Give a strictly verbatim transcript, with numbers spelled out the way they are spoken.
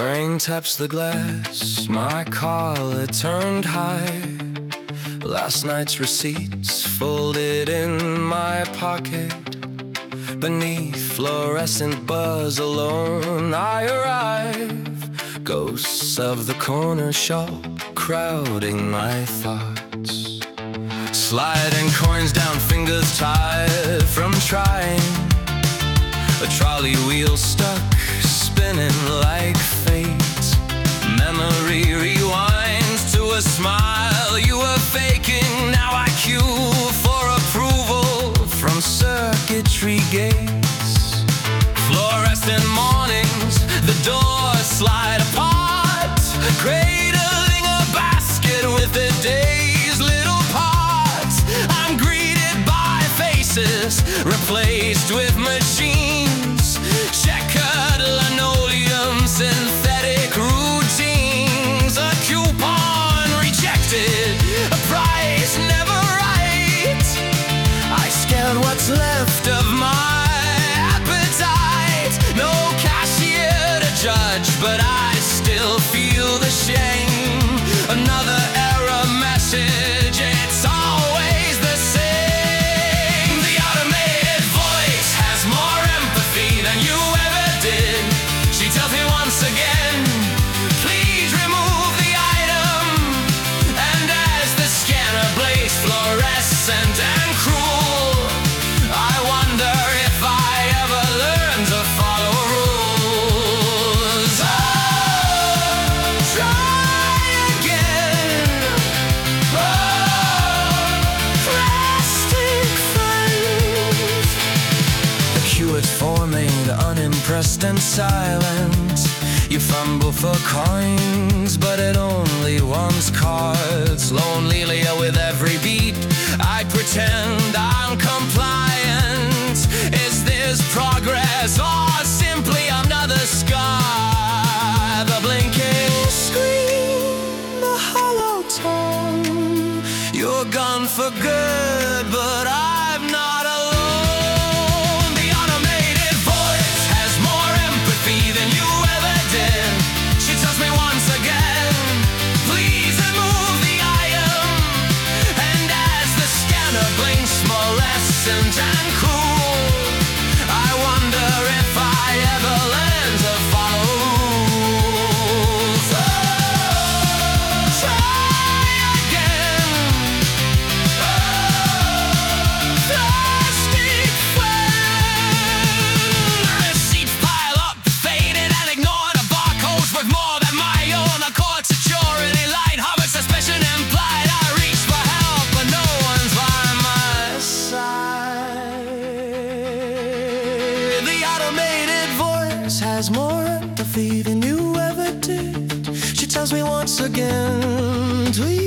Rain taps the glass, my collar turned high. Last night's receipts folded in my pocket. Beneath fluorescent buzz alone I arrive. Ghosts of the corner shop crowding my thoughts. Sliding coins down fingers tired from trying. A trolley wheel stuck, spinning like fate. Memory rewinds to a smile you were faking. Now I queue for approval from circuitry gates. Fluorescent mornings, the doors slide apart, cradling a basket with the day's little parts. I'm greeted by faces replaced with machines. Checkered linoleum, synthetic routines. A coupon rejected, a price never right. I scan what's left of my appetite. No cashier to judge, but I still feel the shame. Another error message, it's always the same. The automated voice has more empathy than you ever did. She tells me once again, please remove the item. And as the scanner blazes fluorescent and cruel, I wonder if I ever learn to follow rules. Oh, try again. Oh, plastic friends. Acute forming, unimpressed and silent. You fumble for coins, but it only wants cards. Lonely with every beat, I pretend I'm compliant. Is this progress or simply another scar? The blinking screen, the hollow tone. You're gone for good, but I'm not alone. The automated voice has more empathy than you ever did. She tells me once again, please remove the item. And as the scanner blinks fluorescent and cool, I wonder if I ever learn to follow rules. Oh, try again. Oh, plastic friend. Receipts pile up, faded and ignored. A barcodes worth more than my own. A court security light, hovered suspicion implied. I reach for help, but no one's by my side. The automated voice has more empathy than you ever did. She tells me once again, do you